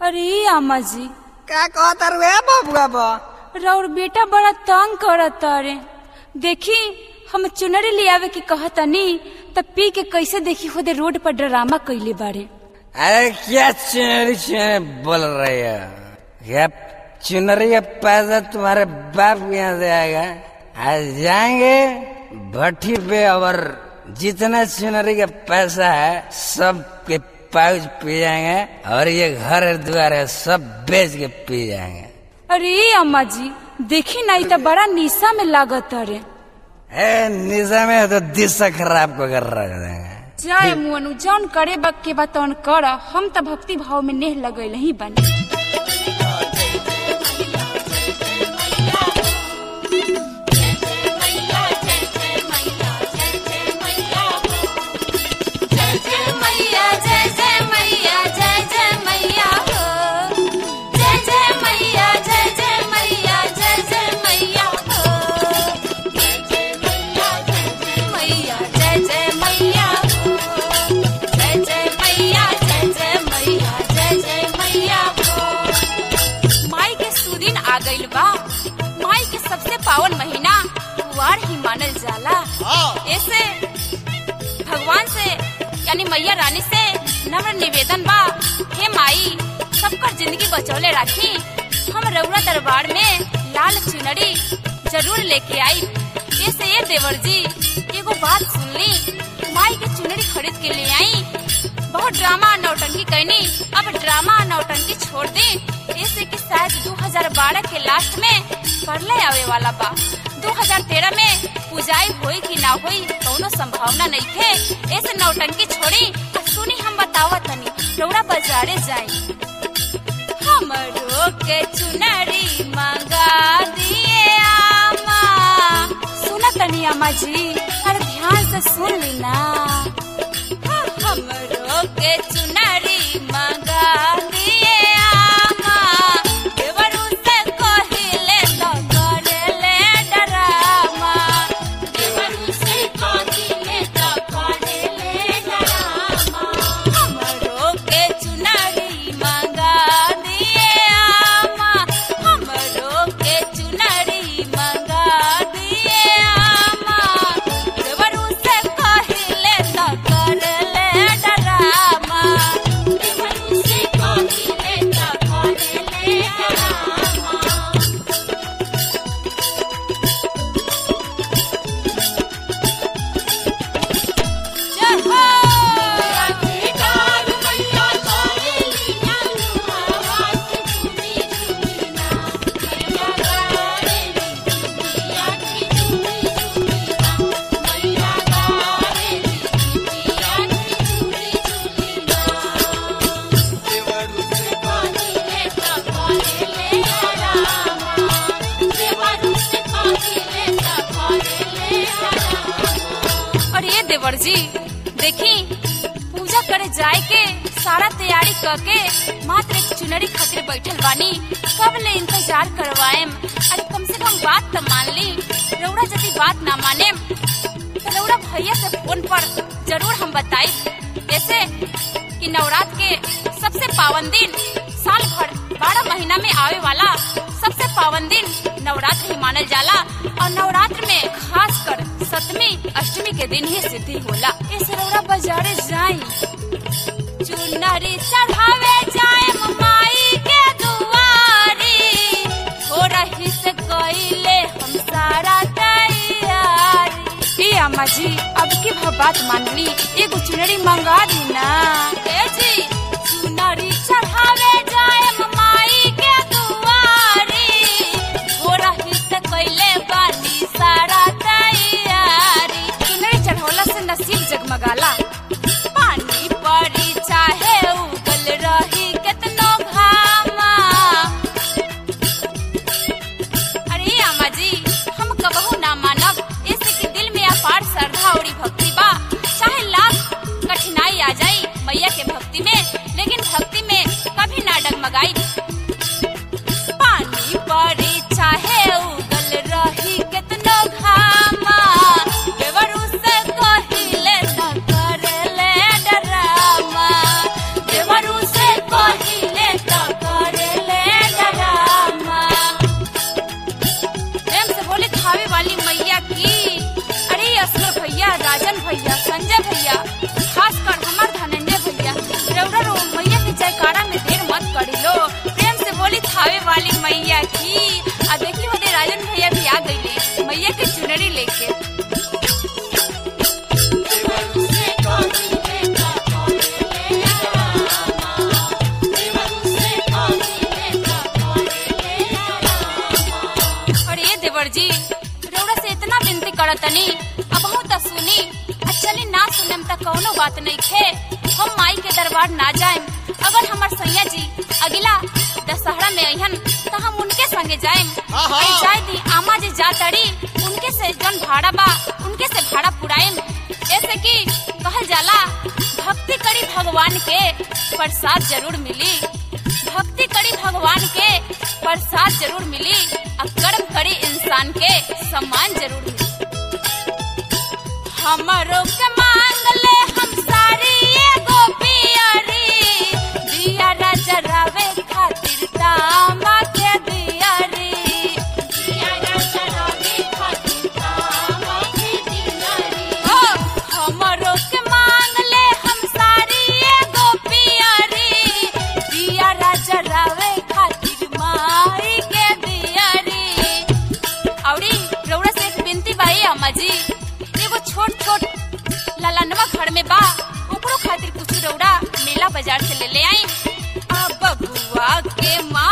अरे अम्मा जी का कहता रे बबुआ बा राउर बेटा बड़ा तंग करता रे। देखी हम चुनरी ले आवे की कहतनी तब पी के कैसे देखी खुद रोड पर ड्रामा कैले बारे। अरे क्या चुनरी बोल रही है? क्या चुनरी का पैसा तुम्हारे बाप के यहाँ से आएगा? आज जाएंगे भट्टी पे और जितना चुनरी का पैसा है सब के पाउच पी जाएंगे और ये घर द्वार है सब बेच के पी जाएंगे। अरे अम्मा जी देखी नहीं तो बड़ा निशा में लागत रे। निशा में तो दिशा खराब को कर रख देंगे। जाए मुअनु जौन करे बक के बतौन कर, हम तो भक्ति भाव में नेह लगल ही बने। माई के सबसे पावन महीना कुआर ही मानल जाला। ऐसे भगवान से यानी मैया रानी से नम्र निवेदन बा, हे माई सबकर जिंदगी बचौले राखी। हम रउरा दरबार में लाल चुनरी जरूर लेके आई। ऐसे ये देवर जी एगो बात सुन ली, माई के चुनरी खरीद के ले आई। बहुत ड्रामा नौटंकी कहनी, अब ड्रामा नौटंकी छोड़ दी। ऐसे कि शायद 2012 के लास्ट में प्रलय आवे वाला बा। 2013 में पूजाई होई कि ना होई कौनो संभावना नहीं थे। ऐसे नौटंकी छोड़ी सुनी हम बतावा तनी रउरा बाजारे जाई। हमरो के चुनरी मंगा दिए आमा। सुना तनी अम्मा जी, अरे ध्यान से सुन ली ना। हमरो के चुनरी मंगा दिए आमा, देवरू से कहिले तो करेले डरामा। देवरू से कहिले तो करेले डरामा। हमरो के चुनरी मंगा दिए आमा, हमरो के चुनरी मंगा दिए आमा, देवरू से कहिले तो करेले डरामा। देवरू से कहिले तो करेले डरामा। जय हो और ये देवर जी देखी पूजा करे जाए के सारा तैयारी करके मात्र एक चुनरी खातिर बैठल बानी। कब ले इंतजार करवाएम? अरे कम से कम बात तो मान ली। रउरा यदि बात ना माने तो रउरा भैया से फोन पर जरूर हम बताई। जैसे कि नवरात्र के सबसे पावन दिन, साल भर 12 महीना में आवे वाला सबसे पावन दिन नवरात्र ही मानल जाला। और नवरात्र में खास कर सप्तमी अष्टमी के दिन ही सिद्धि होला। इस रउरा बाजारे जाई, चुनरी चढ़ावे जाए माई के दुआरी। हो रही से कइले हम सारा तैयारी। अम्मा जी अब की बात मान ली, एगो चुनरी मंगा दी ना। ए जी चुनरी चढ़ावे जाए माई के दुआरी। हो रही से कइले बानी सारा तैयारी। चुनरी चढ़ौला से नसीब जगमगाला। पानी पड़ी चाहे उगल रही कितनो घामा। अरे अम्मा जी हम कबहू ना मानब। ऐसे कि दिल में अपार श्रद्धा और भक्ति बा। चाहे लाख कठिनाई आ जाई मैया के भक्ति में, लेकिन भक्ति में कभी ना डगमगाई। पानी पड़ी चाहे उगल रही कितनो घामा, देवरू से कहिले तो करेले डरामा। देवरू से कहिले तो देखी होते राजन भैया भी आ गईले मैया के चुनरी लेके। और ये देवर जी रउरा से इतना विनती करतनी अब तो सुनी, चली ना सुनम त कौनो बात नहीं खे, हम माई के दरबार ना जाएम। अगर हमार सैया जी अगला दशहरा में अहन तो हम उनके संगे जाएम। जाए दी आमा जी जातड़ी उनके से जन भाड़ा बा उनके से भाड़ा पुराएम। ऐसे की कहल जाला भक्ति करी भगवान के प्रसाद जरूर मिली, भक्ति करी भगवान के प्रसाद जरूर मिली, और कर्म करी इंसान के सम्मान जरूर मिली। हमरो के मांग ले हम सारी एगो पियरी, दिया राजा रावे खातिर तांबा के दियरी, दिया राजा रावे खातिर तांबा के दियरी। ओ हमरो के मांग ले हम सारी एगो पियरी, दिया राजा रावे खातिर माई के दियरी। औरी रउरा से एक विनती बाई अम्मा जी, छोट छोट ललनवा घर में बा ओकरो खातिर कुछ रउरा मेला बाजार से ले आई। अब बबुआ के माँ